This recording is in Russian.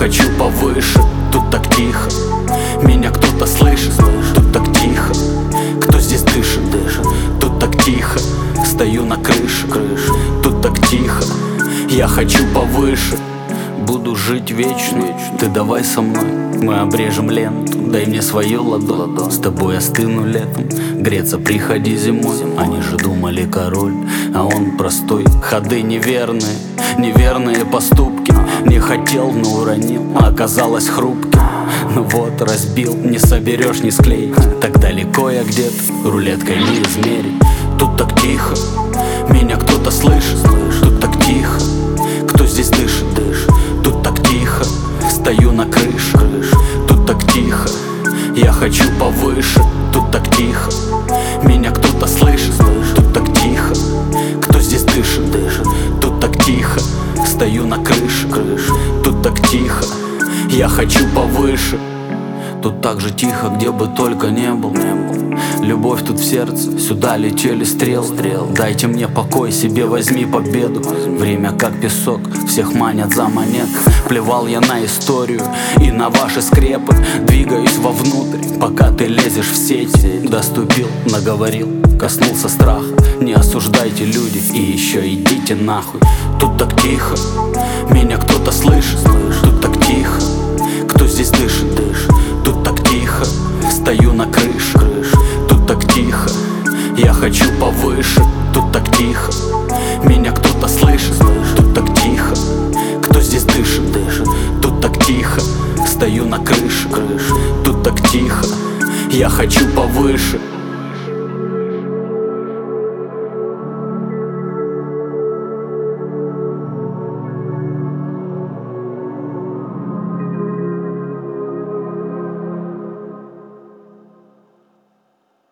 хочу повыше. Тут так тихо, меня кто-то слышит. Тут так тихо, кто здесь дышит? Тут так тихо, стою на крыше. Тут так тихо, я хочу повыше. Буду жить вечно, ты давай со мной. Мы обрежем ленту, дай мне свою ладонь. С тобой остыну летом, греться приходи зимой. Они же думали король, а он простой. Ходы неверные, неверные поступки. Не хотел, но уронил, а оказалось хрупким. Ну вот, разбил, не соберешь, не склеить. Так далеко я где-то, рулеткой не измерить. Тут так тихо, меня кто-то слышит. Тут так тихо, кто здесь дышит? Тут так тихо, стою на крыше. Тут так тихо, я хочу повыше. Тут так тихо, меня кто-то слышит. Тут так тихо, кто здесь дышит? Тут так тихо, стою на крыше. Тут так тихо, я хочу повыше. Тут так же тихо, где бы только не был. Любовь тут в сердце, сюда летели стрелы. Дайте мне покой, себе возьми победу. Время как песок, всех манят за монет. Плевал я на историю и на ваши скрепы. Двигаюсь вовнутрь, пока ты лезешь в сеть. Доступил, наговорил, коснулся страха. Не осуждайте, люди, и еще идите нахуй. Тут так тихо, меня кто-то слышит. Тут так тихо, кто здесь дышит? Тут так тихо, стою на крыше. Тут так тихо, я хочу повыше. Тут так тихо, меня кто-то слышит. Тут так тихо, кто здесь дышит? Тут так тихо, стою на крыше. Тут так тихо, я хочу повыше.